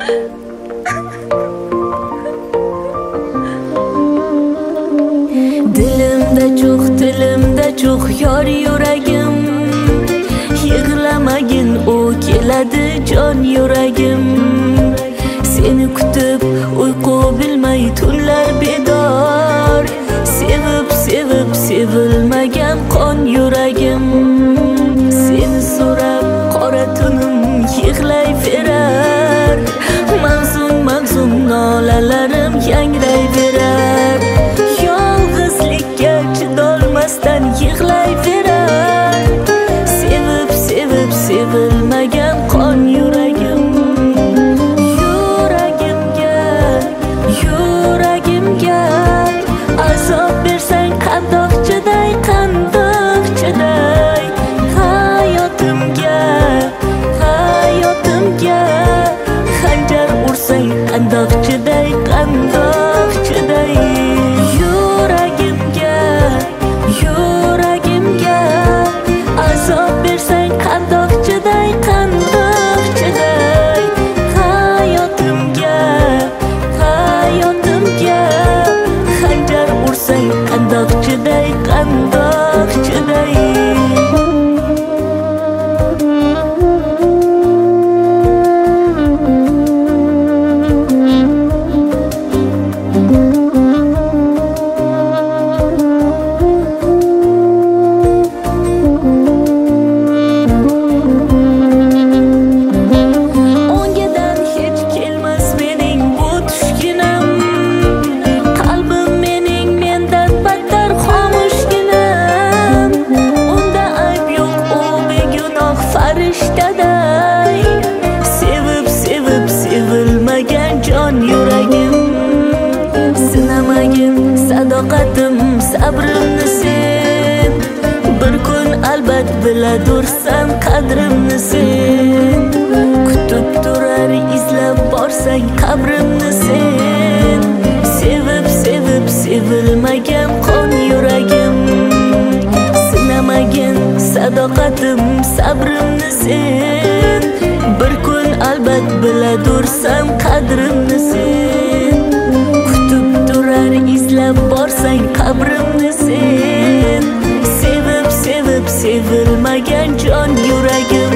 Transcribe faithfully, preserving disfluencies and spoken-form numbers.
Dilimda çok, dilimda çok yor yuragim. Yig'lamagin, o keladi jon yuragim. Seni kutib uyqu bilmay tunlar bedor. Sevib, sevib, sevilmagan qon yuragim. Seni so'rab qora tunim yig'layverar. Mahzun, mahzun nolalarim yangrayverar. Yolg'izlikka chidolmasdan yig'layverar. Sevib, sevib, sevilmagan qon yuragim. Yuragimga, yuragimga azob bersang qandoq chiday, qandoq chiday. Hayotimga, hayotimga xanjar ursang qandoq chiday, qandoq chiday. Yuragimga, yuragimga azob bersang qandoq chiday, qandoq chiday. Hayotimga, hayotimga xanjar ursang qandoq chiday, qandoq chiday. Sevib, sevib, sevilmagan jon yuragim. Sinamagin sadoqatim, sabrimni sen. Bir kun albat biladursan qadrimni sen. Kutib turar izlab borsang qabrimni sen. Sevib, sevib, sevilmagan qon yuragim. Sinamagin sadoqatim, sabrimni sen. Bir kun albat biladursan qadrimni sen. Kutib turar izlab borsang qabrimni sen. Sevib, sevib, sevilmagan jon yuragim.